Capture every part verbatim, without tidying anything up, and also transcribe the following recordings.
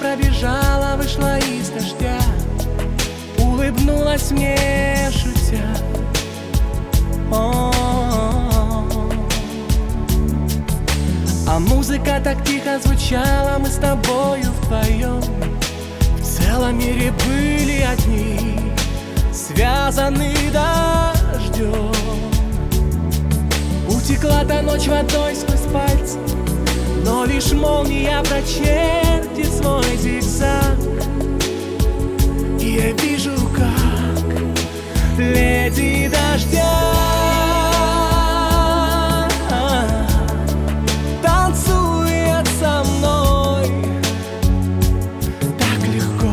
пробежала, вышла из дождя, улыбнулась мне, шутя. О-о-о. А музыка так тихо звучала, мы с тобою вдвоем в целом мире были одни, связаны дождем. Утекла та ночь водой сквозь пальцы, но лишь молния прочертит свой зигзаг. И я вижу, как леди дождя танцует со мной так легко.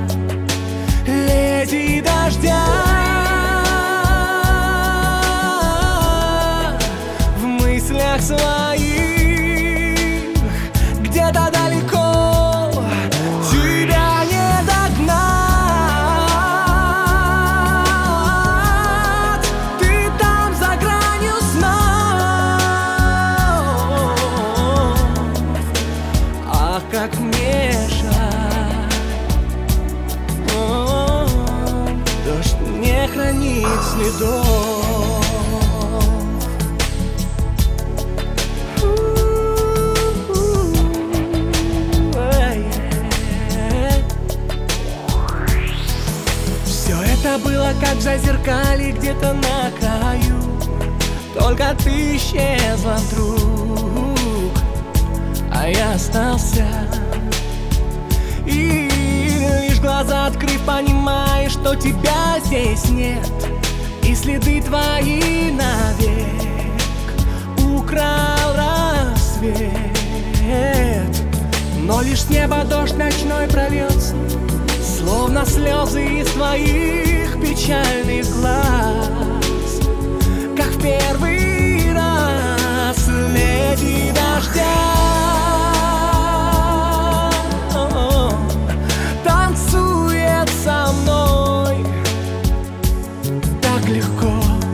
Леди дождя в мыслях своих где-то далеко, тебя не догнать. Ты там за гранью снов. Ах, как мне жаль, о-о-о. Дождь не хранит следов. Это было как в зазеркалье где-то на краю, только ты исчезла вдруг, а я остался. И лишь глаза открыв, понимаешь, что тебя здесь нет, и следы твои навек украл рассвет. Но лишь с неба дождь ночной прольется, словно слезы из твоих печальных глаз, как в первый раз. Леди дождя танцует со мной так легко.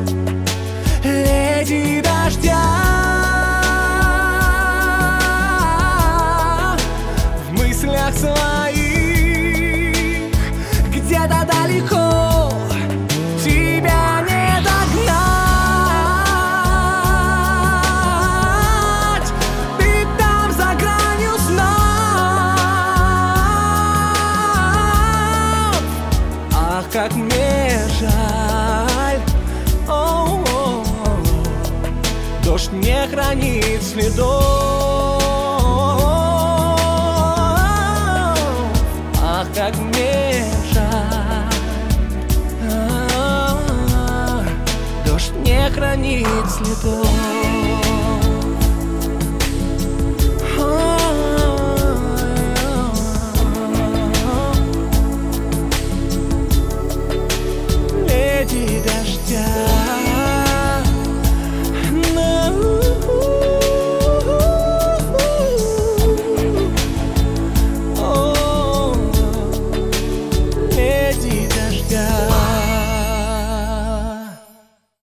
Леди дождя в мыслях своих где-то далеко, тебя не догнать. Ты там за гранью снов. Ах, как мне жаль, о-о-о. Дождь не хранит следов. Ах, как мне жаль, дождь не хранит следов.